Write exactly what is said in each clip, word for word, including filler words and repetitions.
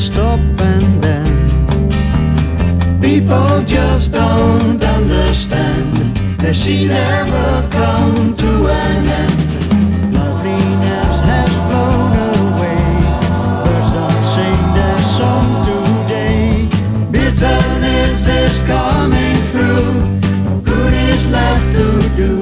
stop and then people just don't understand. They see never come to an end. Loveliness has flown away. Birds don't sing their song today. Bitterness is coming through. Good is left to do.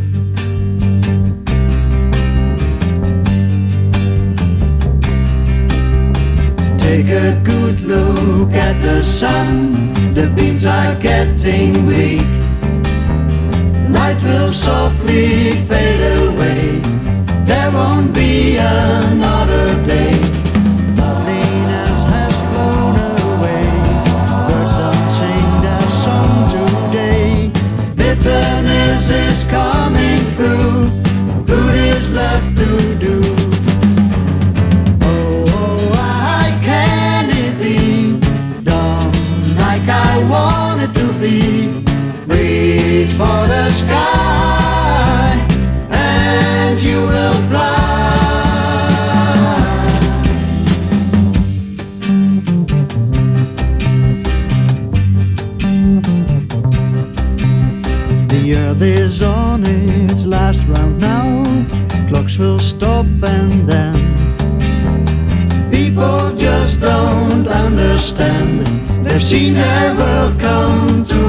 Take a good look at the sun. The beams are getting weak. Night will softly fade away. There won't be another day. Loveliness has flown away. Birds don't sing their song today. Bitterness is coming through. Good is left to do. Reach for the sky and you will fly. The earth is on its last round now. Clocks will stop and then people just don't understand. They've seen never come to